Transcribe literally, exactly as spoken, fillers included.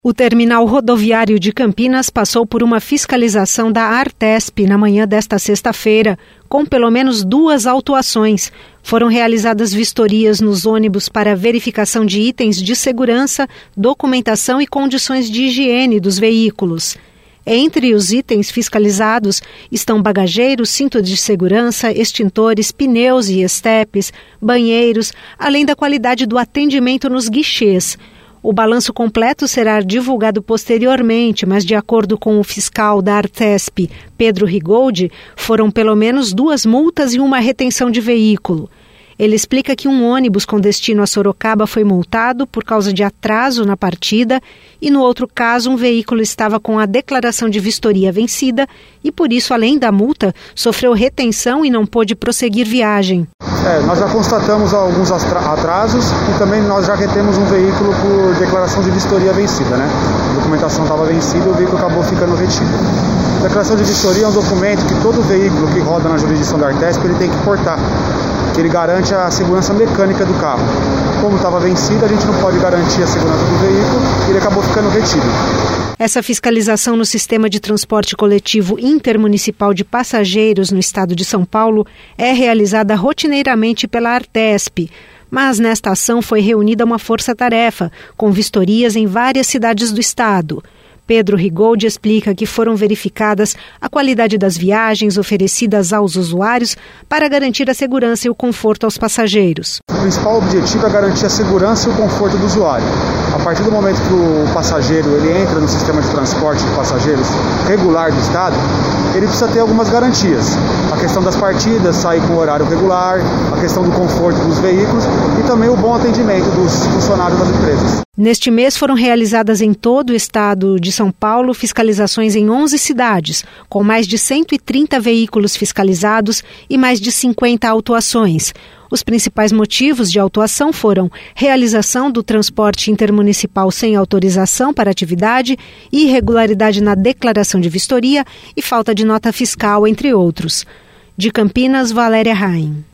O terminal rodoviário de Campinas passou por uma fiscalização da Artesp na manhã desta sexta-feira, com pelo menos duas autuações. Foram realizadas vistorias nos ônibus para verificação de itens de segurança, documentação e condições de higiene dos veículos. Entre os itens fiscalizados estão bagageiros, cinto de segurança, extintores, pneus e estepes, banheiros, além da qualidade do atendimento nos guichês. O balanço completo será divulgado posteriormente, mas de acordo com o fiscal da Artesp, Pedro Rigoldi, foram pelo menos duas multas e uma retenção de veículo. Ele explica que um ônibus com destino a Sorocaba foi multado por causa de atraso na partida e, no outro caso, um veículo estava com a declaração de vistoria vencida e, por isso, além da multa, sofreu retenção e não pôde prosseguir viagem. É, nós já constatamos alguns atrasos e também nós já retemos um veículo por declaração de vistoria vencida, né? A documentação estava vencida e o veículo acabou ficando retido. A declaração de vistoria é um documento que todo veículo que roda na jurisdição da Artesp ele tem que portar, que ele garante a segurança mecânica do carro. Como estava vencido, a gente não pode garantir a segurança do veículo e ele acabou ficando retido. Essa fiscalização no sistema de transporte coletivo intermunicipal de passageiros no estado de São Paulo é realizada rotineiramente pela Artesp, mas nesta ação foi reunida uma força-tarefa, com vistorias em várias cidades do estado. Pedro Rigoldi explica que foram verificadas a qualidade das viagens oferecidas aos usuários para garantir a segurança e o conforto aos passageiros. O principal objetivo é garantir a segurança e o conforto do usuário. A partir do momento que o passageiro ele entra no sistema de transporte de passageiros regular do estado, ele precisa ter algumas garantias. A questão das partidas, sair com horário regular, a questão do conforto dos veículos e também o bom atendimento dos funcionários das empresas. Neste mês foram realizadas em todo o estado de São Paulo fiscalizações em onze cidades, com mais de cento e trinta veículos fiscalizados e mais de cinquenta autuações. Os principais motivos de autuação foram realização do transporte intermunicipal sem autorização para atividade, irregularidade na declaração de vistoria e falta de nota fiscal, entre outros. De Campinas, Valéria Raim.